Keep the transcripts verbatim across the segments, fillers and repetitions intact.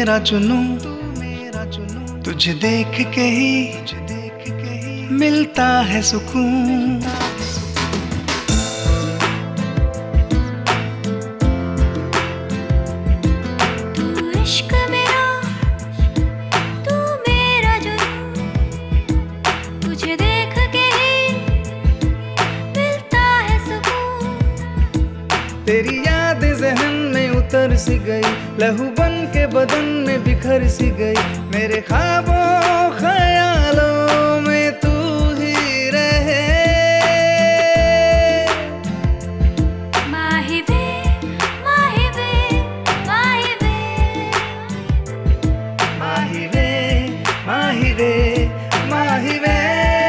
मेरा चुनूं, तू मेरा चुनूं, तुझे देख के ही, तुझे देख के ही मिलता है सुकून। तू इश्क मेरा, तू मेरा जुनून, तुझे देख के ही मिलता है सुकून। तेरी याद ज़हन में उतर सी गई, लहू बन के बदन में बिखर सी गई, मेरे ख्वाबों ख्यालों में तू ही रहे। माही वे, माही वे, माही वे, माही वे, माही वे, माही वे।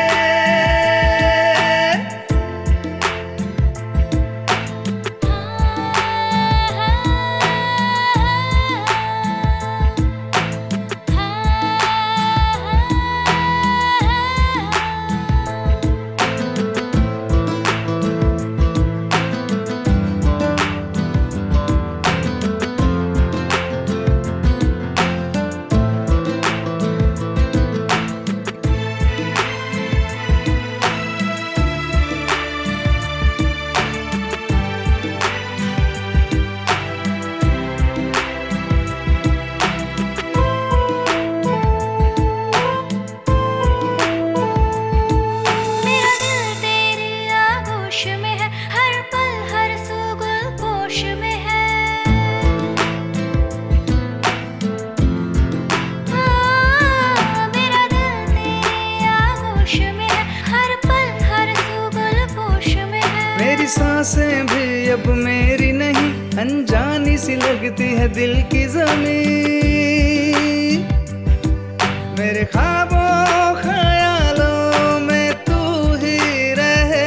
सांसें भी अब मेरी नहीं, अनजानी सी लगती है दिल की ज़मीन, मेरे ख्वाबों ख्यालों में तू ही रहे।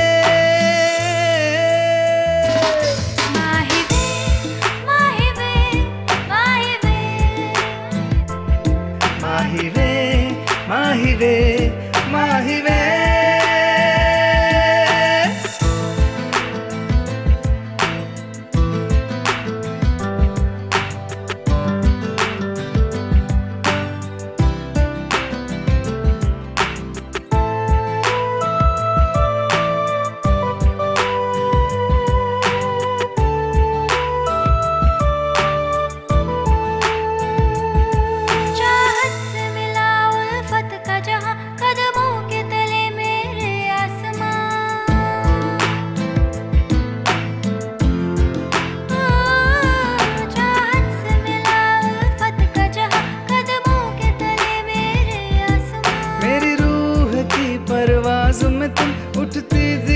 माही वे, माही वे, माही वे, माही वे, माही वे, माही वे। परवाज़ में तुम उठती